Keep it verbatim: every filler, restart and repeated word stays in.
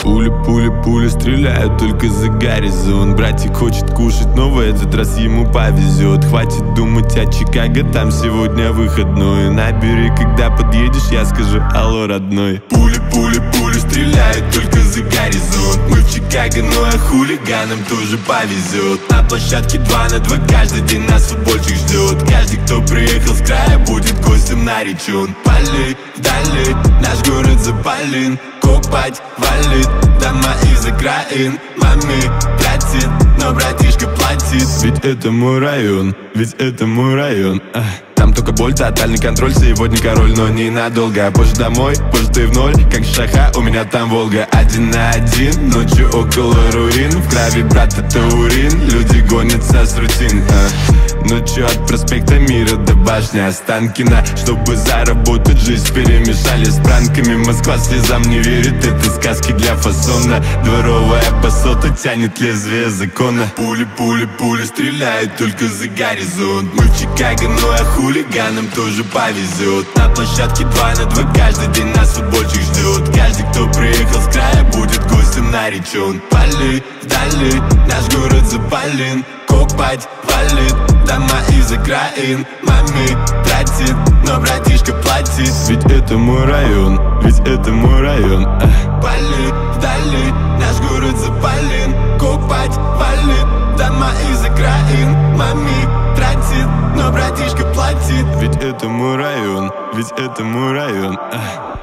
Пули, пули, пули стреляют только за горизонт. Братик хочет кушать, но в этот раз ему повезет. Хватит думать о Чикаго, там сегодня выходной. Набери, когда подъедешь, я скажу алло, родной. Пули, пули, пули стреляют только за горизонт. Мы в Чикаго, ну а хулиганам тоже повезет. На площадке два на два каждый день нас футбольчик ждет. Каждый, кто приехал с края, будет гостем наречен. Полей вдали, наш город запален. Копать валит, дома из окраин. Маме платит, но братишка платит. Ведь это мой район, ведь это мой район. Ах. Там только боль, тотальный контроль. Сегодня король, но ненадолго. Позже домой, позже ты в ноль. Как шаха, у меня там Волга. Один на один, ночью около руин. В крови, брат, это урин. Люди гонятся с рутин. а. Ночью от проспекта Мира до башни Останкина. Чтобы заработать, жизнь перемешали с пранками. Москва слезам не верит, это сказки для фасона. Дворовая басота тянет лезвие закона. Пули, пули, пули стреляют только за горизонт. Мы в Чикаго, ну а хулиганам тоже повезет. На площадке два на два каждый день нас футбольчик ждет. Каждый, кто приехал с края, будет гостем наречен. Полей вдали, наш город запален. Копать валит, дома из окраин. Маме тратит, но братишка платит. Ведь это мой район, ведь это мой район. Ах. Полей вдали, наш город запален. Копать валит, дома из окраин. Маме тратит, но братишка платит. Ведь это мой район, ведь это мой район. Ах.